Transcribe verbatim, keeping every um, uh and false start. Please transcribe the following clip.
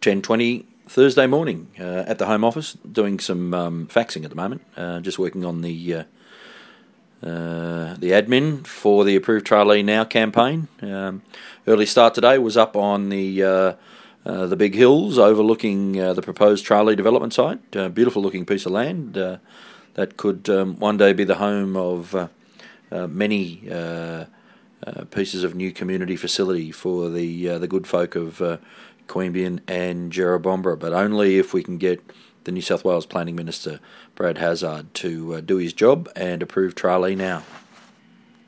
ten twenty Thursday morning uh, at the Home Office, doing some um, faxing at the moment, uh, just working on the uh, uh, the admin for the Approved Tralee Now campaign. Um, early start today was up on the uh, uh, the big hills overlooking uh, the proposed Tralee development site. Uh, beautiful looking piece of land uh, that could um, one day be the home of uh, uh, many uh, uh, pieces of new community facility for the uh, the good folk of uh, Queanbeyan and Jerrabomberra, but only if we can get the New South Wales Planning Minister, Brad Hazzard, to uh, do his job and approve Tralee Now.